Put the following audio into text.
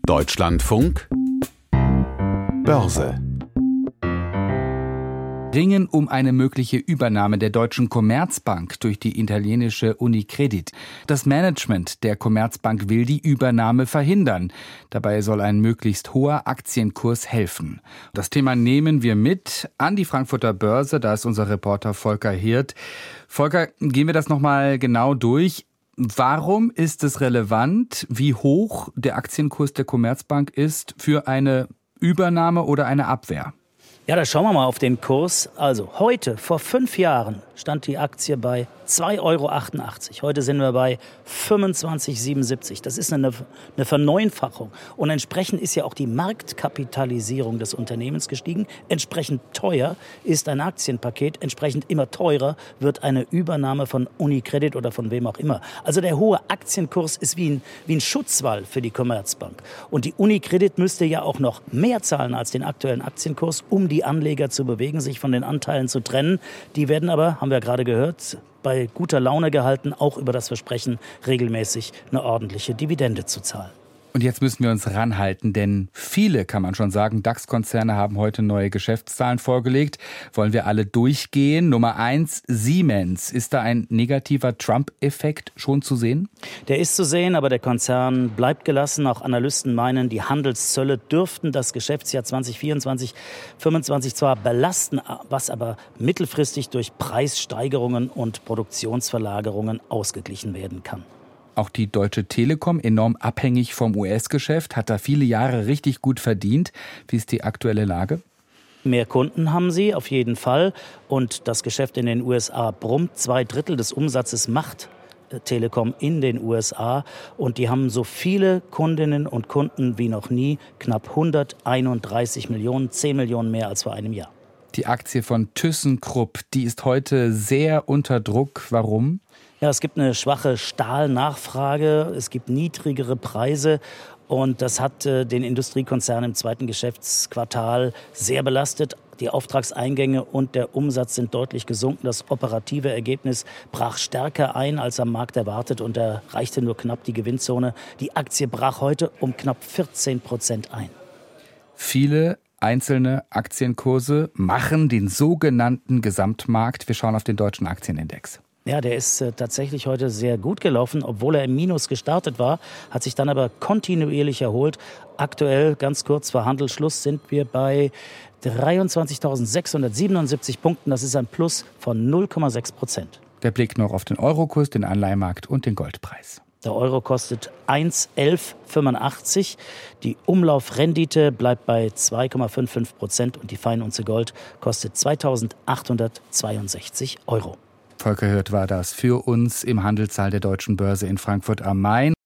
Deutschlandfunk Börse. Ringen um eine mögliche Übernahme der Deutschen Commerzbank durch die italienische Unicredit. Das Management der Commerzbank will die Übernahme verhindern. Dabei soll ein möglichst hoher Aktienkurs helfen. Das Thema nehmen wir mit an die Frankfurter Börse. Da ist unser Reporter Volker Hirt. Volker, gehen wir das nochmal genau durch. Warum ist es relevant, wie hoch der Aktienkurs der Commerzbank ist für eine Übernahme oder eine Abwehr? Ja, da schauen wir mal auf den Kurs. Also heute, vor 5 Jahren, stand die Aktie bei 2,88 Euro. Heute sind wir bei 25,77 €. Das ist eine Verneunfachung. Und entsprechend ist ja auch die Marktkapitalisierung des Unternehmens gestiegen. Entsprechend teuer ist ein Aktienpaket. Entsprechend immer teurer wird eine Übernahme von Unicredit oder von wem auch immer. Also der hohe Aktienkurs ist wie ein Schutzwall für die Commerzbank. Und die Unicredit müsste ja auch noch mehr zahlen als den aktuellen Aktienkurs, um die Anleger zu bewegen, sich von den Anteilen zu trennen. Die werden aber, haben wir gerade gehört, bei guter Laune gehalten, auch über das Versprechen, regelmäßig eine ordentliche Dividende zu zahlen. Und jetzt müssen wir uns ranhalten, denn viele, kann man schon sagen, DAX-Konzerne haben heute neue Geschäftszahlen vorgelegt. Wollen wir alle durchgehen? Nummer 1, Siemens. Ist da ein negativer Trump-Effekt schon zu sehen? Der ist zu sehen, aber der Konzern bleibt gelassen. Auch Analysten meinen, die Handelszölle dürften das Geschäftsjahr 2024, 2025 zwar belasten, was aber mittelfristig durch Preissteigerungen und Produktionsverlagerungen ausgeglichen werden kann. Auch die Deutsche Telekom, enorm abhängig vom US-Geschäft, hat da viele Jahre richtig gut verdient. Wie ist die aktuelle Lage? Mehr Kunden haben sie, auf jeden Fall. Und das Geschäft in den USA brummt. 2/3 des Umsatzes macht Telekom in den USA. Und die haben so viele Kundinnen und Kunden wie noch nie. Knapp 131 Millionen, 10 Millionen mehr als vor einem Jahr. Die Aktie von ThyssenKrupp, die ist heute sehr unter Druck. Warum? Ja, es gibt eine schwache Stahlnachfrage, es gibt niedrigere Preise und das hat den Industriekonzern im zweiten Geschäftsquartal sehr belastet. Die Auftragseingänge und der Umsatz sind deutlich gesunken. Das operative Ergebnis brach stärker ein als am Markt erwartet und erreichte nur knapp die Gewinnzone. Die Aktie brach heute um knapp 14% ein. Viele einzelne Aktienkurse machen den sogenannten Gesamtmarkt. Wir schauen auf den deutschen Aktienindex. Ja, der ist tatsächlich heute sehr gut gelaufen, obwohl er im Minus gestartet war, hat sich dann aber kontinuierlich erholt. Aktuell, ganz kurz vor Handelsschluss, sind wir bei 23.677 Punkten. Das ist ein Plus von 0,6%. Der Blick noch auf den Eurokurs, den Anleihenmarkt und den Goldpreis. Der Euro kostet 1,1185. Die Umlaufrendite bleibt bei 2,55% und die Feinunze Gold kostet 2.862 €. Volker Hirt war das für uns im Handelssaal der Deutschen Börse in Frankfurt am Main.